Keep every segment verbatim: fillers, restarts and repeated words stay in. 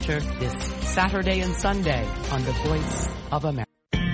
This Saturday and Sunday on the Voice of America.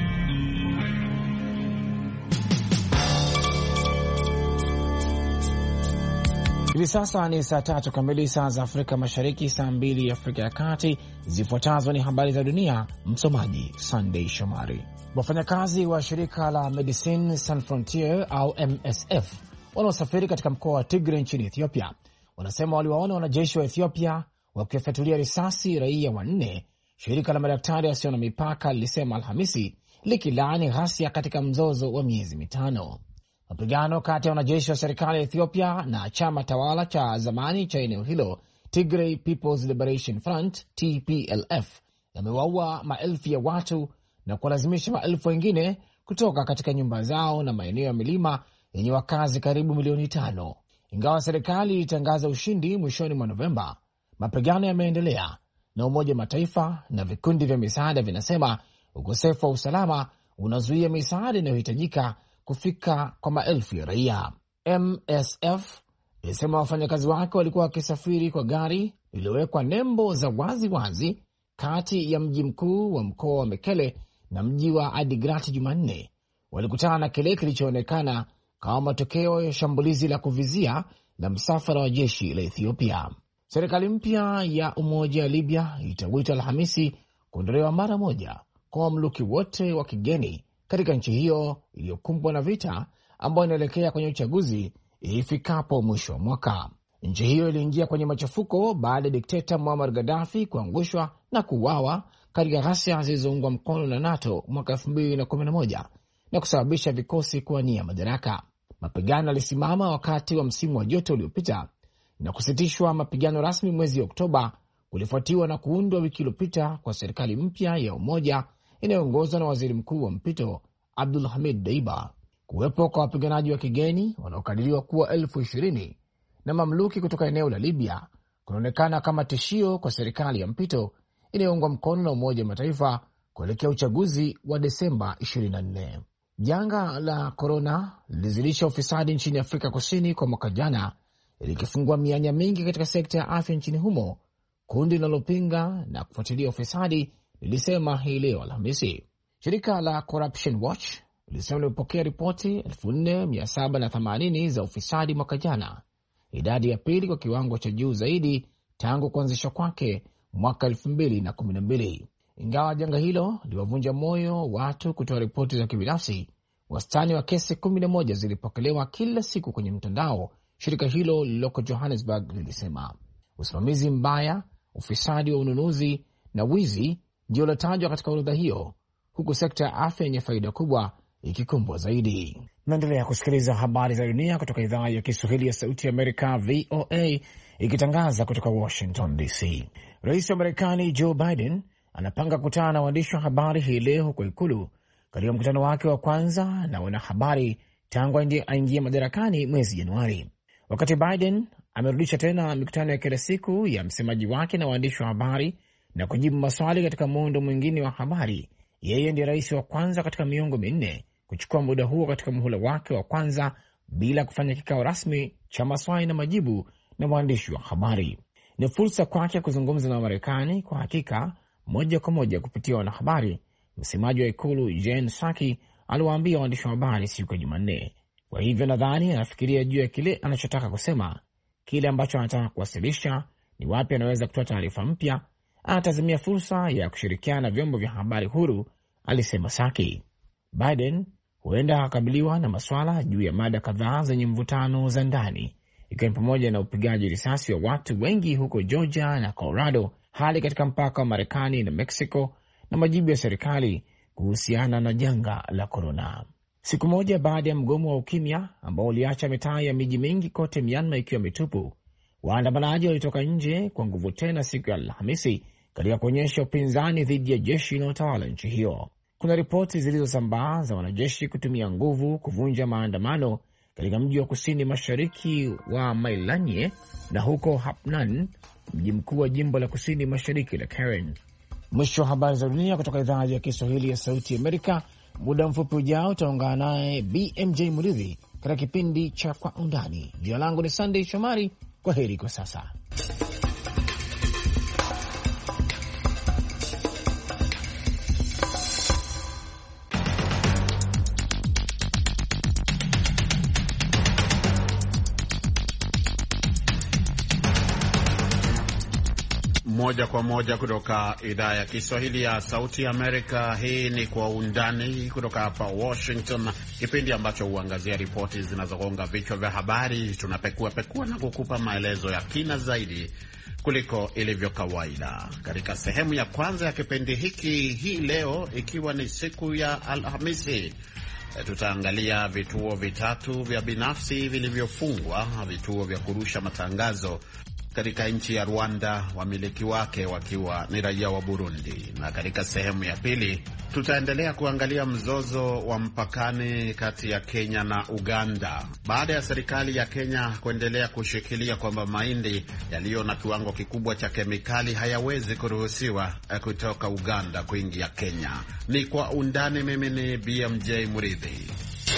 Hivi sasa ni saa tatu kamili saa za Afrika Mashariki, saa mbili Afrika ya Kati. Zifuatazo ni habari za dunia, msomaji Sunday Shomari. Wafanyakazi wa shirika la Medicine Sans Frontiere au M S F wanaosafiri katika mkoa wa Tigray nchini Ethiopia wanasema waliwaona wanajeshi wa Ethiopia wakiwafyatulia risasi raia wanne. Shirika la madaktari wasio na mipaka lilisema Alhamisi, likilaani ghasia katika mzozo wa miezi mitano. Mapigano kati ya wanajeshi wa serikali ya Ethiopia na chama tawala cha zamani cha eneo hilo, Tigray People's Liberation Front T P L F, yamewaua maelfu ya watu na kuwalazimisha maelfu wengine kutoka katika nyumba zao na maeneo ya milima yenye wakazi karibu milioni tano. Ingawa serikali ilitangaza ushindi mwishoni mwa Novemba, mapigano yameendelea na Umoja wa Mataifa na vikundi vya misaada vinasema ukosefu wa usalama unazuia misaada inayohitajika kufika kwa maelfu ya raia. M S F ilisema wafanyakazi wake walikuwa wakisafiri kwa gari lililowekwa nembo za wazi wazi kati ya mji mkuu wa mkoa wa Mekele na mji wa Adigrat Jumanne. Walikutana na kile kilichoonekana kama matokeo ya shambulizi la kuvizia la msafara wa jeshi la Ethiopia. Serikali mpya ya umoja wa Libya itawita Alhamisi kuondolewa mara moja kwa mamluki wote wa kigeni katika nchi hiyo iliyokumbwa na vita, ambayo inaelekea kwenye uchaguzi ifikapo mwisho wa mwaka. Nchi hiyo iliingia kwenye machafuko baada ya dikteta Muammar Gaddafi kuangushwa na kuuawa katika ghasia zilizoungwa mkono na NATO mwaka elfu mbili na kumi na moja na kusababisha vikosi kuwania madaraka. Mapigano yalisimama wakati wa msimu wa joto uliopita na kusitishwa mapigano rasmi mwezi Oktoba, kulifuatiwa na kuundwa wiki iliyopita kwa serikali mpya ya umoja inayoongozwa na waziri mkuu wa mpito Abdul Hamid Deiba. Kuwepo kwa wapiganaji wa kigeni wanaokadiriwa kuwa elfu ishirini na mamluki kutoka eneo la Libya kunaonekana kama tishio kwa serikali ya mpito inayoungwa mkono na Umoja wa Mataifa kuelekea uchaguzi wa Desemba ishirini na nne. Janga la korona lilizidisha ufisadi nchini Afrika Kusini kwa mwaka jana, ilikifungua mianya mingi katika sekta ya afya nchini humo. Kundi linalopinga na kufuatilia ufisadi lilisema hii leo Alhamisi. Shirika la Corruption Watch lilisema limepokea ripoti elfu nne mia saba na themanini za ufisadi mwaka jana, idadi ya pili kwa kiwango cha juu zaidi tangu kuanzishwa kwake mwaka elfu mbili na kumi na mbili. Ingawa janga hilo liwavunja moyo watu kutoa ripoti za kibinafsi, wastani wa kesi kumi na moja zilipokelewa kila siku kwenye mtandao. Shirika hilo lililoko Johannesburg lilisema usimamizi mbaya, ufisadi wa ununuzi na wizi ndio lotajwa katika orodha hiyo, huku sekta ya afya yenye faida kubwa ikikumbwa zaidi. Naendelea kusikiliza habari za dunia kutoka idhaa ya Kiswahili ya Sauti ya Amerika, V O A, ikitangaza kutoka Washington D C. Rais wa Marekani Joe Biden anapanga kukutana na waandishi wa habari hii leo huko Ikulu, katika mkutano wake wa kwanza na wanahabari tangu aingia madarakani mwezi Januari. Wakati Biden amerudisha tena mikutano ya kila siku ya msemaji wake na waandishi wa habari na kujibu maswali katika muundo mwingine wa habari, yeye ndiye rais wa kwanza katika miongo minne kuchukua muda huo katika muhula wake wa kwanza bila kufanya kikao rasmi cha maswali na majibu na waandishi wa habari. Ni fursa kwake kuzungumza na Marekani kwa hakika moja kwa moja kupitia wanahabari, msemaji wa Ikulu Jen Psaki aliwaambia waandishi wa habari siku ya Jumanne. Kwa hivyo nadhani anafikiria juu ya kile anachotaka kusema, kile ambacho anataka kuwasilisha, ni wapi anaweza kutoa taarifa mpya. Anatazamia fursa ya kushirikiana na vyombo vya habari huru, alisema Psaki. Biden huenda akabiliwa na maswala juu ya mada kadhaa zenye mvutano za ndani, ikiwa ni pamoja na upigaji risasi wa watu wengi huko Georgia na Colorado, hali katika mpaka wa Marekani na Mexico, na majibu ya serikali kuhusiana na janga la korona. Siku moja baada ya mgomo wa ukimya ambao uliacha mitaa ya miji mingi kote Myanmar ikiwa mitupu, waandamanaji walitoka nje kwa nguvu tena siku ya Alhamisi katika kuonyesha upinzani dhidi ya jeshi linalotawala nchi hiyo. Kuna ripoti zilizosambaa za wanajeshi kutumia nguvu kuvunja maandamano katika mji wa kusini mashariki wa Mailanye na huko Hapnan, mji mkuu wa jimbo la kusini mashariki la Karen. Mwisho wa habari za dunia kutoka idhaa ya Kiswahili ya Sauti Amerika. Muda mfupi ujao utaungana naye B M J Muridhi katika kipindi cha Kwa Undani. Jina langu ni Sunday Shomari. Kwa heri kwa sasa. Moja kwa moja kutoka idhaa ya Kiswahili ya Sauti ya Amerika. Hii ni Kwa Undani kutoka hapa Washington, kipindi ambacho huangazia ripoti zinazogonga vichwa vya habari. Tunapekua pekua na kukupa maelezo ya kina zaidi kuliko ilivyo kawaida. Katika sehemu ya kwanza ya kipindi hiki hii leo, ikiwa ni siku ya Alhamisi, tutaangalia vituo vitatu vya binafsi vilivyofungwa, vituo vya kurusha matangazo katika nchi ya Rwanda, wamiliki wake wakiwa ni raia wa Burundi. Na katika sehemu ya pili tutaendelea kuangalia mzozo wa mpakani kati ya Kenya na Uganda, baada ya serikali ya Kenya kuendelea kushikilia kwamba mahindi yaliyo na kiwango kikubwa cha kemikali hayawezi kuruhusiwa kutoka Uganda kuingia Kenya. Ni Kwa Undani. Mimi ni B M J Muridhi.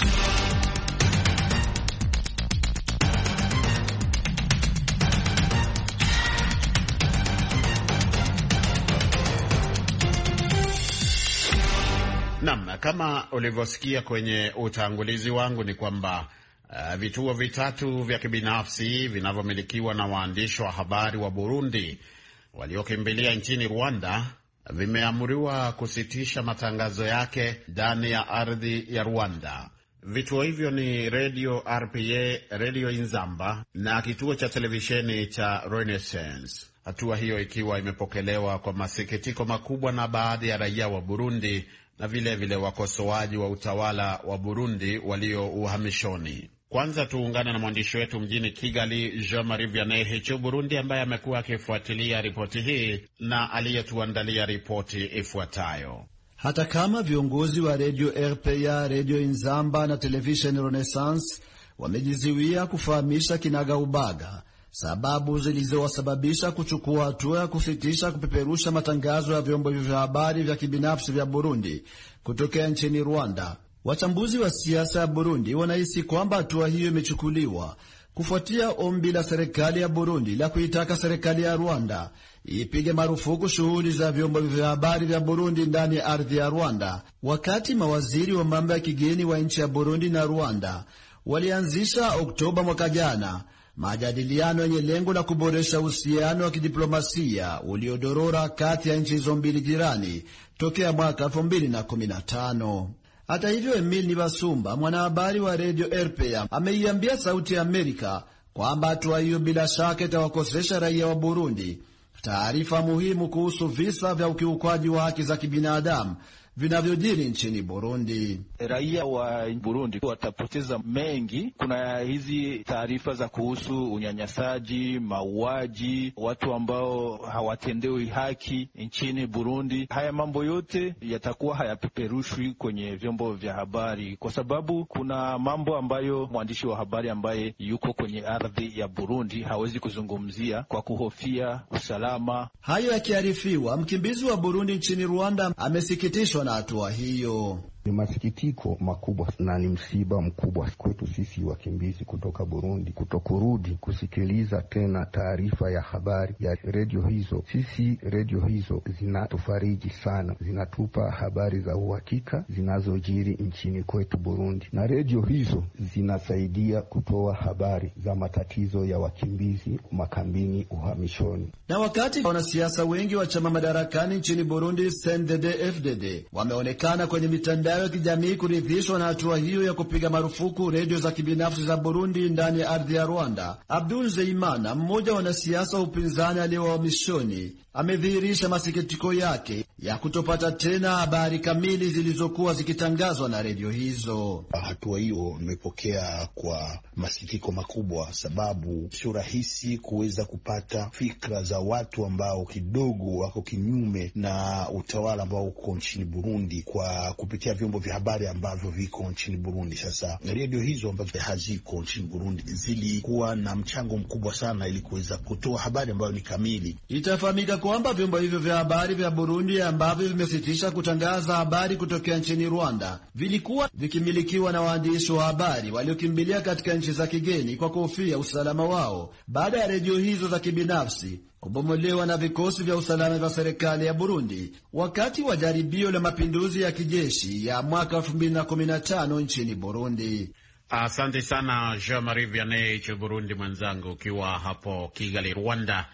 Naam, kama ulivyosikia kwenye utangulizi wangu ni kwamba uh, vituo vitatu vya kibinafsi vinavyomilikiwa na waandishi wa habari wa Burundi waliokimbilia nchini Rwanda vimeamuriwa kusitisha matangazo yake ndani ya ardhi ya Rwanda. Vituo hivyo ni Radio R P A, Radio Inzamba na kituo cha televisheni cha Renaissance. Hatua hiyo ikiwa imepokelewa kwa masikitiko makubwa na baadhi ya raia wa Burundi na vile vile wakosoaji wa utawala wa Burundi walio uhamishoni. Kwanza tuungane na mwandishi wetu mjini Kigali, Jean-Marie Vianney Hichu Burundi, ambaye amekuwa akifuatilia ripoti hii na aliyetuandalia ripoti ifuatayo. Hata kama viongozi wa Radio R P A, Radio Inzamba na Television Renaissance wamejiziwia kufahamisha kinaga ubaga sababu zilizowasababisha kuchukua hatua ya kusitisha kupeperusha matangazo ya vyombo vya habari vya kibinafsi vya Burundi kutokea nchini Rwanda, wachambuzi wa siasa ya Burundi wanahisi kwamba hatua hiyo imechukuliwa kufuatia ombi la serikali ya Burundi la kuitaka serikali ya Rwanda ipige marufuku shughuli za vyombo vya habari vya Burundi ndani ya ardhi ya Rwanda, wakati mawaziri wa mambo ya kigeni wa nchi ya Burundi na Rwanda walianzisha Oktoba mwaka jana majadiliano yenye lengo la kuboresha uhusiano wa kidiplomasia uliodorora kati ya nchi hizo mbili jirani tokea mwaka elfu mbili kumi na tano. Hata hivyo, Emile Nibasumba, mwanahabari wa Radio R P A, ameiambia Sauti ya Amerika kwamba hatua hiyo bila shaka itawakosesha raia wa Burundi taarifa muhimu kuhusu visa vya ukiukwaji wa haki za kibinadamu vinavyojiri nchini Burundi. Raia wa Burundi watapoteza mengi. Kuna hizi taarifa za kuhusu unyanyasaji, mauaji, watu ambao hawatendewi haki nchini Burundi. Haya mambo yote yatakuwa hayapeperushwi kwenye vyombo vya habari, kwa sababu kuna mambo ambayo mwandishi wa habari ambaye yuko kwenye ardhi ya Burundi hawezi kuzungumzia kwa kuhofia usalama. Hayo yakiarifiwa, mkimbizi wa Burundi nchini Rwanda amesikitishwa na hatua hiyo. Ni masikitiko makubwa na ni msiba mkubwa kwetu sisi wakimbizi kutoka Burundi kutokurudi kusikiliza tena taarifa ya habari ya redio hizo. Sisi redio hizo zinatufariji sana, zinatupa habari za uhakika zinazojiri nchini kwetu Burundi, na redio hizo zinasaidia kutoa habari za matatizo ya wakimbizi makambini uhamishoni. Na wakati wanasiasa wengi wa chama madarakani nchini Burundi C N D D F D D wameonekana kwenye mitandao ya kijamii kuridhishwa na hatua hiyo ya kupiga marufuku redio za kibinafsi za Burundi ndani ya ardhi ya Rwanda, Abdul Zeimana, mmoja wa wanasiasa wa upinzani aliyewahamishoni, amedhihirisha masikitiko yake ya kutopata tena habari kamili zilizokuwa zikitangazwa na redio hizo. Hatua hiyo imepokea kwa masikitiko makubwa, sababu sio rahisi kuweza kupata fikra za watu ambao kidogo wako kinyume na utawala ambao uko nchini Burundi kwa kupitia vyombo vya habari ambavyo viko nchini Burundi. Sasa redio hizo ambazo haziko nchini Burundi zilikuwa na mchango mkubwa sana ili kuweza kutoa habari ambayo ni kamili. Itafahamika kwamba vyombo hivyo vya habari vya Burundi ambavyo vimesitisha kutangaza habari kutokea nchini Rwanda vilikuwa vikimilikiwa na waandishi wa habari waliokimbilia katika nchi za kigeni kwa kuhofia usalama wao baada ya redio hizo za kibinafsi kubomolewa na vikosi vya usalama vya serikali ya Burundi wakati wa jaribio la mapinduzi ya kijeshi ya mwaka elfu mbili kumi na tano nchini Burundi. Asante sana Jean-Marie Vianney cha Burundi mwenzangu, ukiwa hapo Kigali, Rwanda,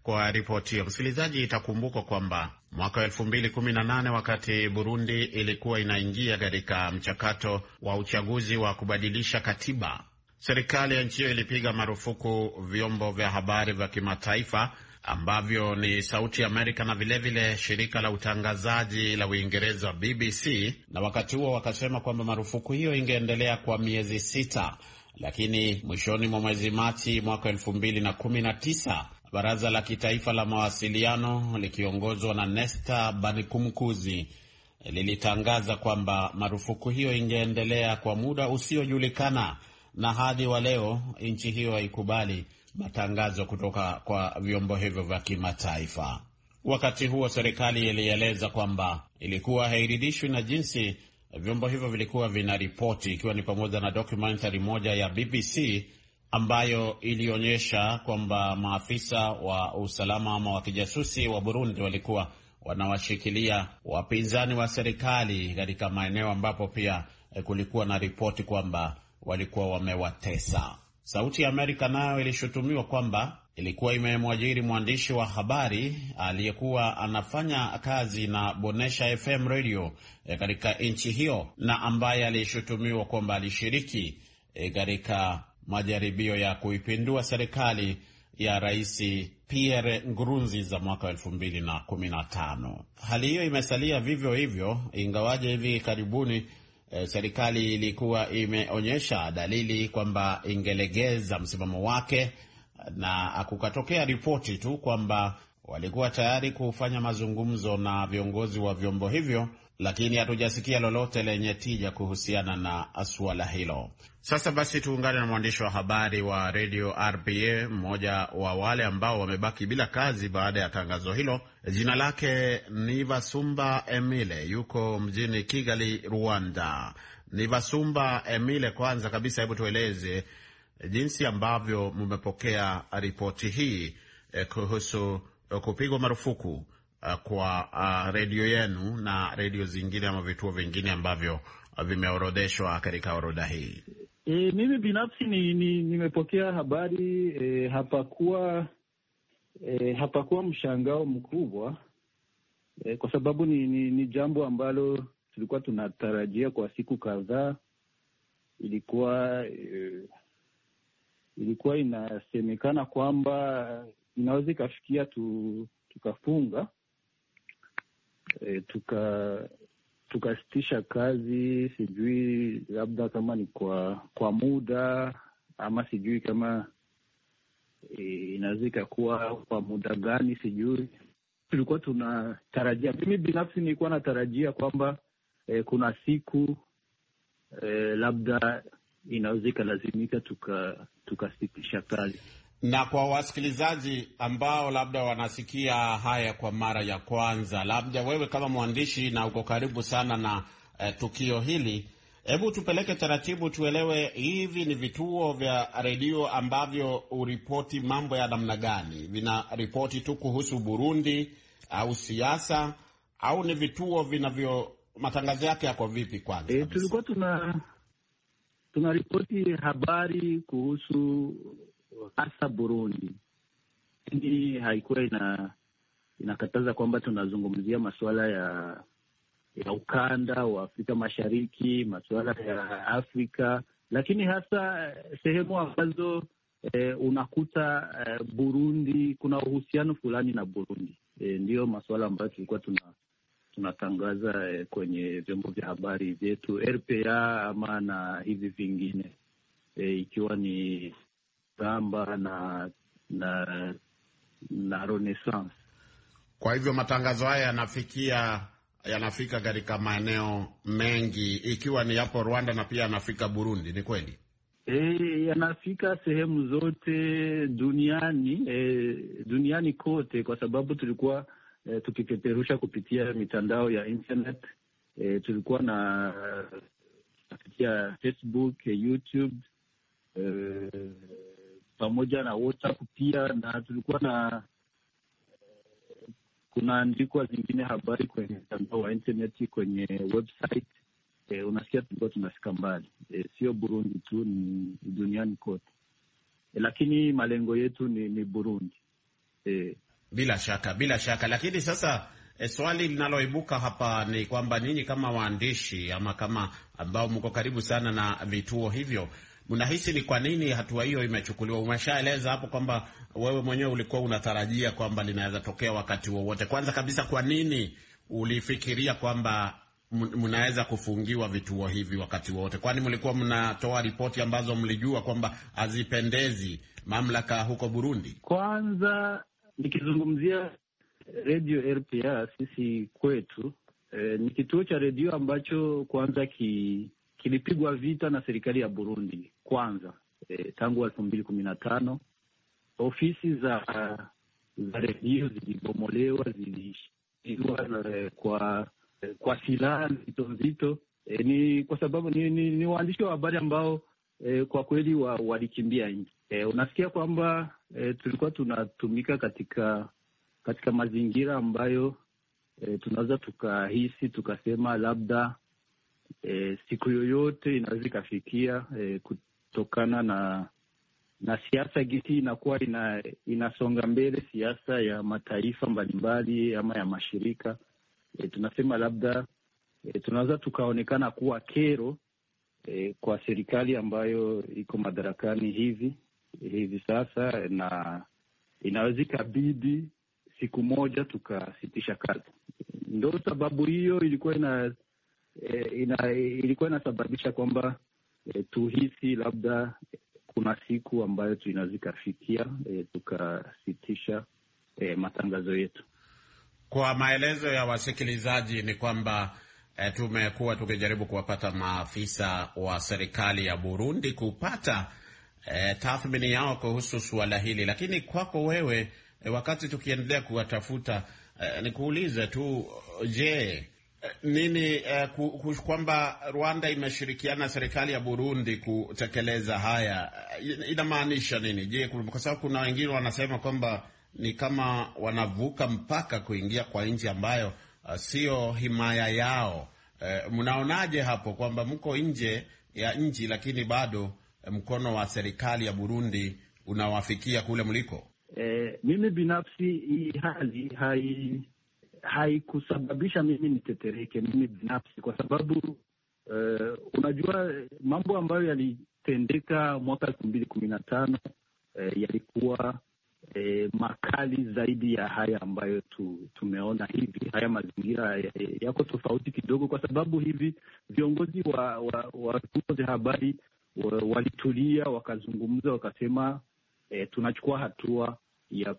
kwa ripoti hiyo. Msikilizaji, itakumbukwa kwamba mwaka wa elfu mbili kumi na nane wakati Burundi ilikuwa inaingia katika mchakato wa uchaguzi wa kubadilisha katiba, serikali ya nchi hiyo ilipiga marufuku vyombo vya habari vya kimataifa ambavyo ni Sauti ya Amerika na vilevile vile shirika la utangazaji la Uingereza B B C, na wakati huo wakasema kwamba marufuku hiyo ingeendelea kwa miezi sita. Lakini mwishoni mwa mwezi Machi mwaka elfu mbili na kumi na tisa, Baraza la Kitaifa la Mawasiliano likiongozwa na Nesta Banikumkuzi lilitangaza kwamba marufuku hiyo ingeendelea kwa muda usiojulikana, na hadi wa leo nchi hiyo haikubali matangazo kutoka kwa vyombo hivyo vya kimataifa. Wakati huo serikali ilieleza kwamba ilikuwa hairidhishwi na jinsi vyombo hivyo vilikuwa vinaripoti, ikiwa ni pamoja na documentary moja ya B B C ambayo ilionyesha kwamba maafisa wa usalama ama wa kijasusi wa Burundi walikuwa wanawashikilia wapinzani wa serikali katika maeneo ambapo pia kulikuwa na ripoti kwamba walikuwa wamewatesa. Sauti ya Amerika nayo ilishutumiwa kwamba ilikuwa imemwajiri mwandishi wa habari aliyekuwa anafanya kazi na Bonesha F M radio e, katika nchi hiyo, na ambaye alishutumiwa kwamba alishiriki e, katika majaribio ya kuipindua serikali ya Rais Pierre Nkurunziza mwaka elfu mbili na kumi na tano. Hali hiyo imesalia vivyo hivyo, ingawaje hivi karibuni E, serikali ilikuwa imeonyesha dalili kwamba ingelegeza msimamo wake, na kukatokea ripoti tu kwamba walikuwa tayari kufanya mazungumzo na viongozi wa vyombo hivyo, lakini hatujasikia lolote lenye tija kuhusiana na suala hilo. Sasa basi tuungane na mwandishi wa habari wa Radio R P A, mmoja wa wale ambao wamebaki bila kazi baada ya tangazo hilo. Jina lake Nivasumba Emile, yuko mjini Kigali, Rwanda. Nivasumba Emile, kwanza kabisa hebu tueleze jinsi ambavyo mmepokea ripoti hii eh, kuhusu eh, kupigwa marufuku eh, kwa uh, redio yenu na redio zingine ama vituo vingine ambavyo uh, vimeorodheshwa katika orodha hii. E, mimi binafsi ni, ni, nimepokea habari e, hapakuwa e, hapakuwa mshangao mkubwa e, kwa sababu ni, ni, ni jambo ambalo tulikuwa tunatarajia kwa siku kadhaa. Ilikuwa e, ilikuwa inasemekana kwamba inaweza ikafikia tu, tukafunga e, tuka tukasitisha kazi, sijui labda kama ni kwa kwa muda ama sijui kama e, inaweza ikakuwa kwa muda gani, sijui. Tulikuwa tunatarajia, mimi binafsi nilikuwa natarajia kwamba e, kuna siku e, labda inaweza ikalazimika tuka tukasitisha kazi. Na kwa wasikilizaji ambao labda wanasikia haya kwa mara ya kwanza, labda wewe kama mwandishi na uko karibu sana na eh, tukio hili, hebu tupeleke taratibu tuelewe, hivi ni vituo vya redio ambavyo uripoti mambo ya namna gani? Vina ripoti tu kuhusu Burundi au siasa, au ni vituo vinavyo matangazo yake yako vipi kwanza? E, tulikuwa tuna tuna ripoti habari kuhusu hasa Burundi. Hii haikuwa ina inakataza kwamba tunazungumzia masuala ya ya ukanda wa Afrika Mashariki, masuala ya Afrika, lakini hasa sehemu ambazo e, unakuta e, Burundi kuna uhusiano fulani na Burundi. E, ndiyo masuala ambayo tulikuwa tuna tunatangaza e, kwenye vyombo vya habari vyetu R P A ama na hivi vingine e, ikiwa ni Gamba na na na Renaissance. Kwa hivyo matangazo haya yanafikia yanafika katika maeneo mengi, ikiwa ni hapo Rwanda na pia yanafika Burundi, ni kweli? E, yanafika sehemu zote duniani, e, duniani kote, kwa sababu tulikuwa e, tukipeperusha kupitia mitandao ya internet. E, tulikuwa na kupitia Facebook, YouTube, e, pamoja na WhatsApp pia, na tulikuwa na kunaandikwa zingine habari kwenye mtandao wa internet, kwenye website. E, unasikia tulikuwa tunafika mbali, e, sio Burundi tu, ni duniani kote, e, lakini malengo yetu ni, ni Burundi. E. Bila shaka, bila shaka. Lakini sasa e, swali linaloibuka hapa ni kwamba ninyi kama waandishi ama kama ambao mko karibu sana na vituo hivyo, mnahisi ni kwa nini hatua hiyo imechukuliwa? Umeshaeleza hapo kwamba wewe mwenyewe ulikuwa unatarajia kwamba linaweza tokea wakati wowote. Kwanza kabisa, kwa nini ulifikiria kwamba mnaweza kufungiwa vituo hivi wakati wote? Kwani mlikuwa mnatoa ripoti ambazo mlijua kwamba hazipendezi mamlaka huko Burundi? Kwanza nikizungumzia Radio R P A, sisi kwetu e, ni kituo cha redio ambacho kwanza ki, kilipigwa vita na serikali ya Burundi kwanza e, tangu elfu mbili kumi na tano. Ofisi za za redio zilibomolewa, zilishikwa e, kwa e, kwa silaha nzito nzito. E, ni kwa sababu ni, ni, ni waandishi wa habari ambao e, kwa kweli wa, walikimbia nchi. E, unasikia kwamba e, tulikuwa tunatumika katika katika mazingira ambayo e, tunaweza tukahisi tukasema labda e, siku yoyote inaweza ikafikia e, kutokana na na siasa gisi inakuwa ina, inasonga mbele, siasa ya mataifa mbalimbali ama ya mashirika e, tunasema labda e, tunaweza tukaonekana kuwa kero e, kwa serikali ambayo iko madarakani hivi hivi sasa, na inaweza ikabidi siku moja tukasitisha kazi. Ndio sababu hiyo ilikuwa ina, e, ina ilikuwa inasababisha kwamba e, tuhisi labda kuna siku ambayo tunaweza ikafikia e, tukasitisha e, matangazo yetu. Kwa maelezo ya wasikilizaji ni kwamba e, tumekuwa tukijaribu kuwapata maafisa wa serikali ya Burundi kupata e, tathmini yao kuhusu suala hili, lakini kwako wewe e, wakati tukiendelea kuwatafuta e, nikuulize tu, je, nini e, kwamba Rwanda imeshirikiana na serikali ya Burundi kutekeleza haya inamaanisha nini? Je, kwa sababu kuna wengine wanasema kwamba ni kama wanavuka mpaka kuingia kwa nchi ambayo uh, sio himaya yao. Uh, mnaonaje hapo kwamba mko nje ya nchi lakini bado mkono wa serikali ya Burundi unawafikia kule mliko? Eh, mimi binafsi hii hali hai haikusababisha mimi nitetereke mimi binafsi, kwa sababu uh, unajua mambo ambayo yalitendeka mwaka elfu mbili kumi na tano uh, yalikuwa E, makali zaidi ya haya ambayo tu, tumeona hivi. Haya mazingira yako tofauti kidogo, kwa sababu hivi viongozi wa wa, wa vyombo vya habari wa, walitulia wakazungumza, wakasema e, tunachukua hatua ya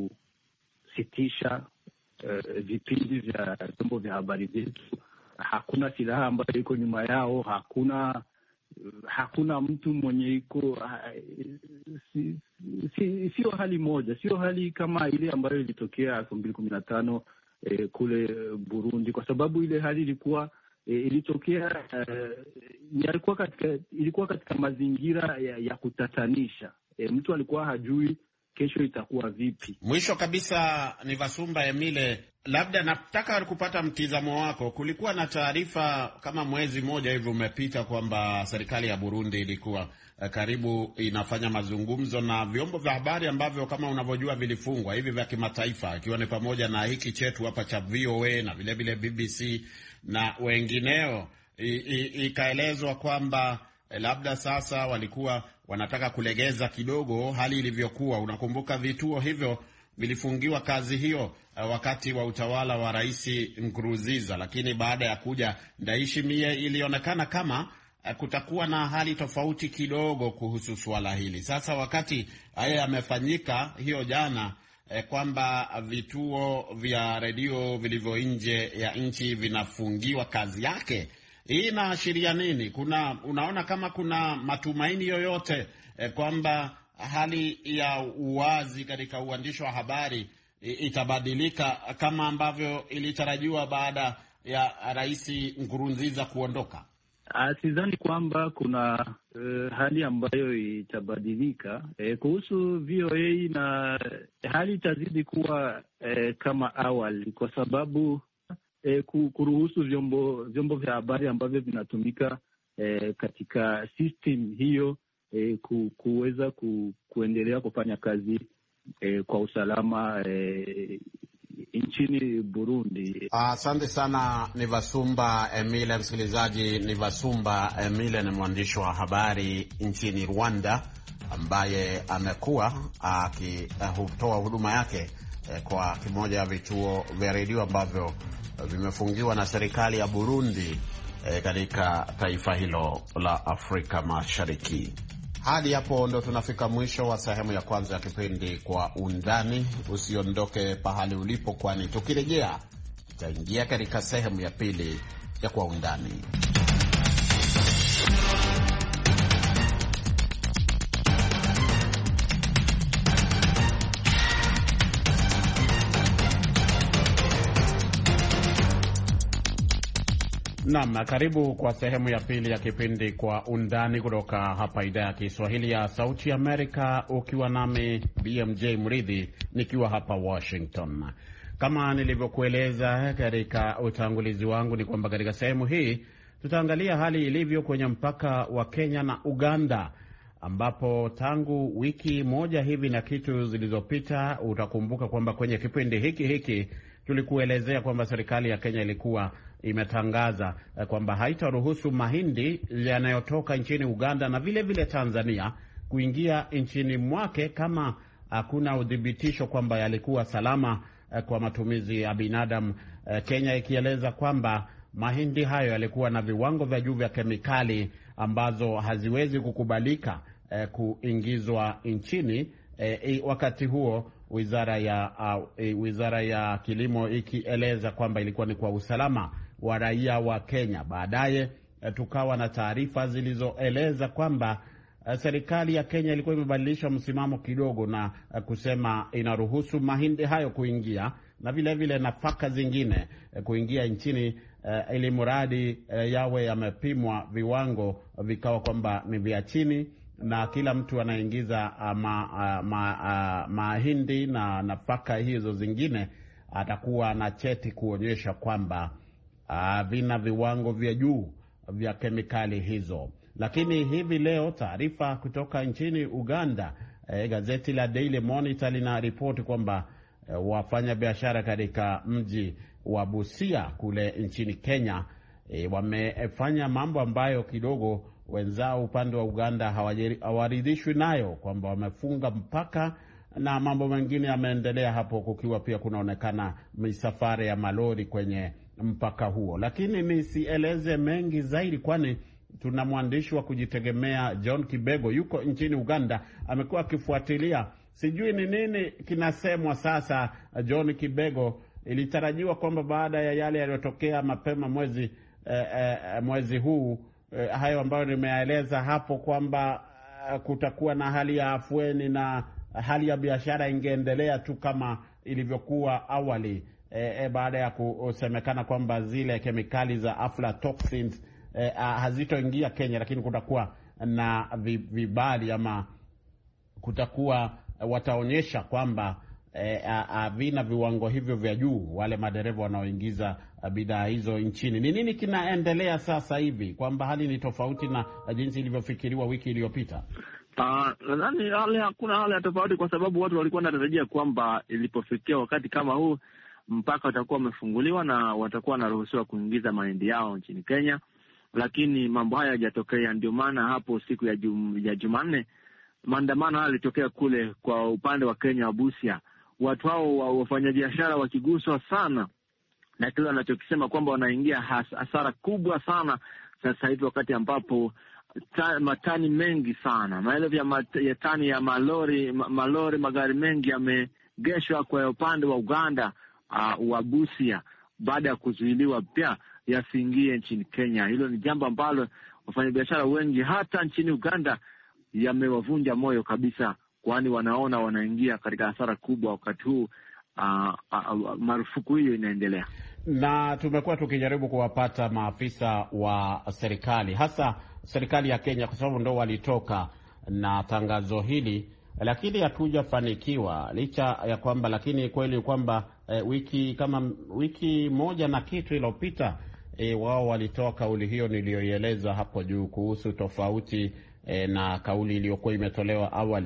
kusitisha e, vipindi vya vyombo vya habari vyetu. Hakuna silaha ambayo iko nyuma yao, hakuna hakuna mtu mwenye iko si, si, sio hali moja, sio hali kama ile ambayo ilitokea elfu mbili kumi na tano eh, kule Burundi, kwa sababu ile hali ilikuwa eh, ilitokea eh, ilikuwa katika ilikuwa katika mazingira ya, ya kutatanisha. Eh, mtu alikuwa hajui kesho itakuwa vipi. Mwisho kabisa, ni Vasumba Emile, labda nataka kupata mtizamo wako. Kulikuwa na taarifa kama mwezi mmoja hivi umepita kwamba serikali ya Burundi ilikuwa uh, karibu inafanya mazungumzo na vyombo vya habari ambavyo kama unavyojua vilifungwa hivi vya kimataifa, ikiwa ni pamoja na hiki chetu hapa cha V O A na vile vile B B C na wengineo. Ikaelezwa kwamba eh, labda sasa walikuwa wanataka kulegeza kidogo hali ilivyokuwa. Unakumbuka vituo hivyo vilifungiwa kazi hiyo uh, wakati wa utawala wa Rais Nkurunziza, lakini baada ya kuja Ndayishimiye ilionekana kama uh, kutakuwa na hali tofauti kidogo kuhusu swala hili. Sasa wakati haya yamefanyika hiyo jana uh, kwamba vituo vya redio vilivyo nje ya nchi vinafungiwa kazi yake, hii inaashiria nini? Kuna unaona kama kuna matumaini yoyote eh, kwamba hali ya uwazi katika uandishi wa habari itabadilika kama ambavyo ilitarajiwa baada ya Rais Nkurunziza kuondoka? Sidhani kwamba kuna uh, hali ambayo itabadilika. Eh, kuhusu V O A, na hali itazidi kuwa eh, kama awali, kwa sababu eh, kuruhusu vyombo vyombo vya habari ambavyo vinatumika eh, katika system hiyo E, ku, kuweza ku, kuendelea kufanya kazi eh, kwa usalama eh, nchini Burundi. Asante uh, sana Nivasumba Emile. Msikilizaji, Nivasumba Emile ni mwandishi wa habari nchini Rwanda ambaye amekuwa akitoa uh, huduma yake uh, kwa kimoja ya vituo vya redio ambavyo uh, vimefungiwa na serikali ya Burundi uh, katika taifa hilo la Afrika Mashariki. Hadi hapo ndo tunafika mwisho wa sehemu ya kwanza ya kipindi Kwa Undani. Usiondoke pahali ulipo, kwani tukirejea tutaingia katika sehemu ya pili ya Kwa Undani. Naam, karibu kwa sehemu ya pili ya kipindi Kwa Undani kutoka hapa idhaa ya Kiswahili ya Sauti Amerika, ukiwa nami B M J Mridhi nikiwa hapa Washington. Kama nilivyokueleza katika utangulizi wangu ni kwamba katika sehemu hii tutaangalia hali ilivyo kwenye mpaka wa Kenya na Uganda, ambapo tangu wiki moja hivi na kitu zilizopita, utakumbuka kwamba kwenye kipindi hiki hiki tulikuelezea kwamba serikali ya Kenya ilikuwa imetangaza kwamba haitaruhusu mahindi yanayotoka nchini Uganda na vile vile Tanzania kuingia nchini mwake kama hakuna udhibitisho kwamba yalikuwa salama kwa matumizi ya binadamu. Kenya ikieleza kwamba mahindi hayo yalikuwa na viwango vya juu vya kemikali ambazo haziwezi kukubalika kuingizwa nchini. Wakati huo Wizara ya uh, Wizara ya Kilimo ikieleza kwamba ilikuwa ni kwa usalama wa raia wa Kenya. Baadaye uh, tukawa na taarifa zilizoeleza kwamba uh, serikali ya Kenya ilikuwa imebadilisha msimamo kidogo na uh, kusema inaruhusu mahindi hayo kuingia na vile vile nafaka zingine uh, kuingia nchini uh, ili mradi uh, yawe yamepimwa viwango vikawa kwamba ni vya chini, na kila mtu anaingiza ma, ma, mahindi na nafaka hizo zingine atakuwa na cheti kuonyesha kwamba uh, vina viwango vya juu vya kemikali hizo. Lakini hivi leo taarifa kutoka nchini Uganda, eh, gazeti la Daily Monitor lina ripoti kwamba eh, wafanya biashara katika mji wa Busia kule nchini Kenya eh, wamefanya mambo ambayo kidogo wenzao upande wa Uganda hawaridhishwi nayo, kwamba wamefunga mpaka na mambo mengine yameendelea hapo, kukiwa pia kunaonekana misafara ya malori kwenye mpaka huo. Lakini nisieleze mengi zaidi, kwani tuna mwandishi wa kujitegemea John Kibego yuko nchini Uganda, amekuwa akifuatilia. Sijui ni nini kinasemwa sasa. John Kibego, ilitarajiwa kwamba baada ya yale yaliyotokea mapema mwezi eh, eh, mwezi huu eh, hayo ambayo nimeeleza hapo kwamba uh, kutakuwa na hali ya afueni na hali ya biashara ingeendelea tu kama ilivyokuwa awali, eh, eh, baada ya kusemekana kwamba zile kemikali za aflatoxins eh, hazitoingia Kenya, lakini kutakuwa na vibali ama kutakuwa wataonyesha kwamba havina e, viwango hivyo vya juu wale madereva wanaoingiza bidhaa hizo nchini. Ni nini kinaendelea sasa hivi, kwamba hali ni tofauti na jinsi ilivyofikiriwa wiki iliyopita? Uh, nadhani hali hakuna hali ya tofauti, kwa sababu watu walikuwa wanatarajia kwamba ilipofikia wakati kama huu mpaka watakuwa wamefunguliwa na watakuwa wanaruhusiwa kuingiza mahindi yao nchini Kenya, lakini mambo haya hayajatokea. Ndio maana hapo siku ya, jum, ya Jumanne maandamano haya yalitokea kule kwa upande wa Kenya wa Busia. Watu hao wafanyabiashara wakiguswa sana na kile wanachokisema kwamba wanaingia hasara kubwa sana sasa hivi, wakati ambapo ta, matani mengi sana, maelfu ya, mat, ya tani ya malori ma, malori magari mengi yamegeshwa kwa upande wa Uganda uh, wa Busia baada ya kuzuiliwa pia yasiingie nchini Kenya. Hilo ni jambo ambalo wafanyabiashara wengi hata nchini Uganda yamewavunja moyo kabisa, kwani wanaona wanaingia katika hasara kubwa wakati huu uh, uh, marufuku hiyo inaendelea. Na tumekuwa tukijaribu kuwapata maafisa wa serikali, hasa serikali ya Kenya, kwa sababu ndo walitoka na tangazo hili, lakini hatujafanikiwa, licha ya kwamba, lakini kweli kwamba eh, wiki kama wiki moja na kitu iliyopita eh, wao walitoa kauli hiyo niliyoieleza hapo juu kuhusu tofauti E, na kauli iliyokuwa imetolewa awali.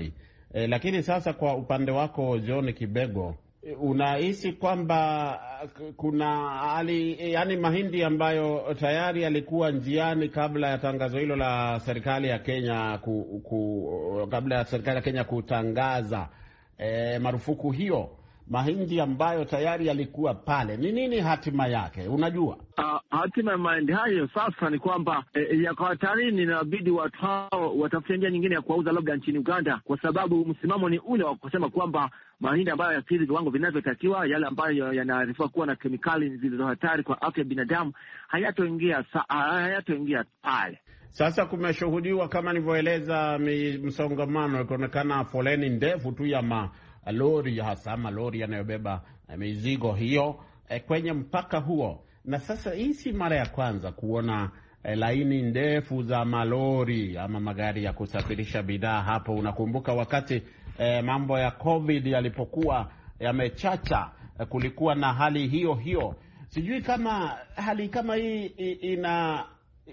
E, lakini sasa kwa upande wako John Kibego, unahisi kwamba kuna hali, yani mahindi ambayo tayari yalikuwa njiani kabla ya tangazo hilo la serikali ya Kenya ku, ku, kabla ya serikali ya Kenya kutangaza e, marufuku hiyo, mahindi ambayo tayari yalikuwa pale, ni nini hatima yake unajua? Uh, hatima ya mahindi hayo sasa ni kwamba eh, yako hatarini, inabidi watu hao watafute njia nyingine ya kuuza labda nchini Uganda, kwa sababu msimamo ni ule wa kusema kwamba mahindi ambayo yakidhi viwango vinavyotakiwa, yale ambayo yanaarifiwa kuwa na kemikali zilizo hatari kwa afya ya binadamu, hayatoingia hayatoingia pale. Sasa kumeshuhudiwa kama nilivyoeleza msongamano, kuonekana foleni ndefu tu ya ma lori, hasa malori yanayobeba mizigo hiyo e, kwenye mpaka huo. Na sasa hii si mara ya kwanza kuona e, laini ndefu za malori ama magari ya kusafirisha bidhaa hapo. Unakumbuka wakati e, mambo ya COVID yalipokuwa yamechacha, e, kulikuwa na hali hiyo hiyo. Sijui kama hali kama hii ina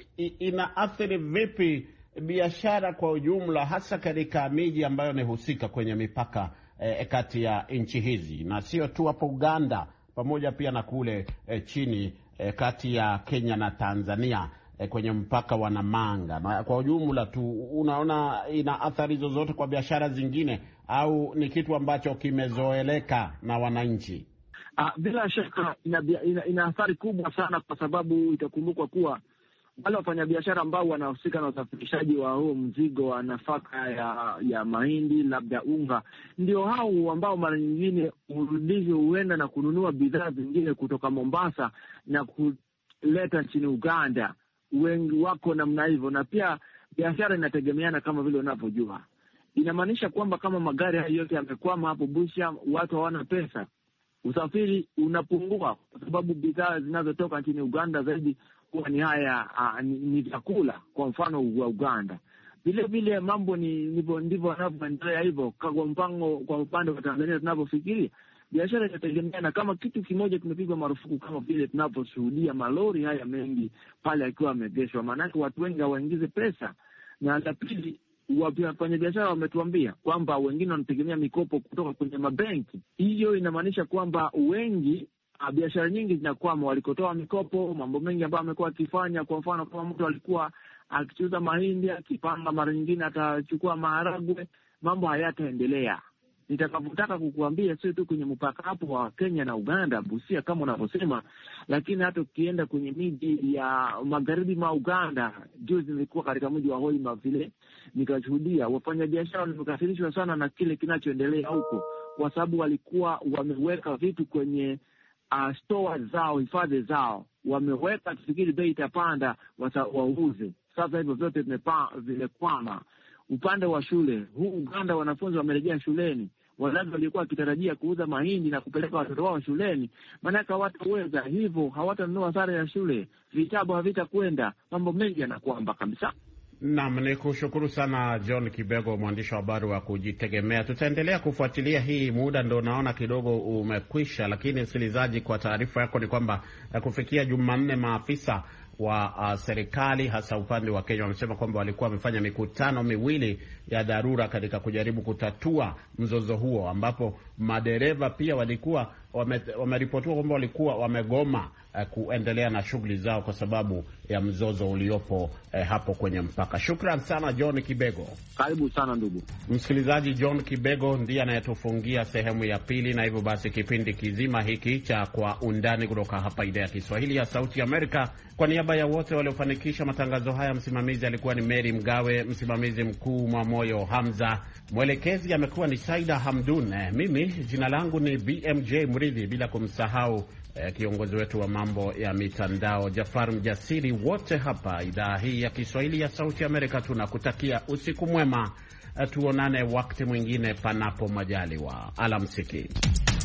ina athiri vipi biashara kwa ujumla, hasa katika miji ambayo ni husika kwenye mipaka E, kati ya nchi hizi, na sio tu hapo Uganda, pamoja pia na kule e, chini e, kati ya Kenya na Tanzania e, kwenye mpaka wa Namanga. Na kwa ujumla tu, unaona ina athari zozote kwa biashara zingine, au ni kitu ambacho kimezoeleka na wananchi? Ah, bila shaka ina, ina, ina athari kubwa sana, kwa sababu itakumbukwa kuwa wale wafanyabiashara ambao wanahusika na usafirishaji wa huo mzigo wa nafaka ya ya mahindi, labda unga, ndio hao ambao mara nyingine urudisho huenda na kununua bidhaa zingine kutoka Mombasa na kuleta nchini Uganda. Wengi wako namna hivyo, na pia biashara inategemeana kama vile unavyojua. Inamaanisha kwamba kama magari hayo yote yamekwama hapo Busia, watu hawana pesa, usafiri unapungua, kwa sababu bidhaa zinazotoka nchini Uganda zaidi huwa ni haya uh, ni vyakula, kwa mfano wa Uganda. Vile vile mambo ni ndivyo ndivyo wanavyoendelea hivyo. Kwa mpango, kwa upande wa Tanzania tunavyofikiria, biashara itategemeana. Kama kitu kimoja kimepigwa marufuku, kama vile tunavyoshuhudia malori haya mengi pale akiwa yamegeshwa, maana watu wengi hawaingize pesa. Na la pili, wafanya biashara wametuambia kwamba wengine wanategemea mikopo kutoka kwenye mabenki. Hiyo inamaanisha kwamba wengi, biashara nyingi zinakwama walikotoa mikopo. Mambo mengi ambayo amekuwa akifanya, kwa mfano kama mtu alikuwa akichuza mahindi, akipanga mara nyingine atachukua maharagwe, mambo hayataendelea. Nitakapotaka kukuambia sio tu kwenye mpaka hapo wa Kenya na Uganda, Busia kama unavyosema, lakini hata ukienda kwenye miji ya magharibi mwa Uganda. Juzi nilikuwa katika mji wa Hoima vile, nikashuhudia wafanyabiashara wamekasirishwa sana na kile kinachoendelea huko, kwa sababu walikuwa wameweka vitu kwenye Uh, store zao, hifadhi zao, wameweka tufikiri bei itapanda wauze. Sasa hivyo vyote vimekwama. Upande wa shule huu Uganda, wanafunzi wamerejea shuleni. Wazazi walikuwa wakitarajia kuuza mahindi na kupeleka watoto wao shuleni, maanake hawataweza hivyo, hawatanunua sare ya shule, vitabu havitakwenda, mambo mengi yanakwamba kabisa. Naam, ni kushukuru sana John Kibego, mwandishi wa habari wa kujitegemea. Tutaendelea kufuatilia hii, muda ndo naona kidogo umekwisha, lakini msikilizaji, kwa taarifa yako ni kwamba kufikia Jumanne maafisa wa uh, serikali hasa upande wa Kenya wamesema kwamba walikuwa wamefanya mikutano miwili ya dharura katika kujaribu kutatua mzozo huo, ambapo madereva pia walikuwa wameripotiwa kwamba walikuwa wamegoma uh, kuendelea na shughuli zao kwa sababu ya mzozo uliopo uh, hapo kwenye mpaka. Shukran sana John Kibego. Karibu sana ndugu msikilizaji. John Kibego ndiye anayetufungia sehemu ya pili, na hivyo basi kipindi kizima hiki cha Kwa Undani kutoka hapa idhaa ya Kiswahili ya Sauti Amerika, kwa niaba ya wote waliofanikisha matangazo haya, msimamizi alikuwa ni Mary Mgawe, msimamizi mkuu Mwamoyo Hamza, mwelekezi amekuwa ni Saida Hamdun, mimi jina langu ni B M J Mridhi, bila kumsahau eh, kiongozi wetu wa mambo ya mitandao Jafar Mjasiri. Wote hapa idhaa hii ya Kiswahili ya Sauti Amerika tunakutakia usiku mwema. Tuonane wakati mwingine panapo majaliwa. Alamsiki.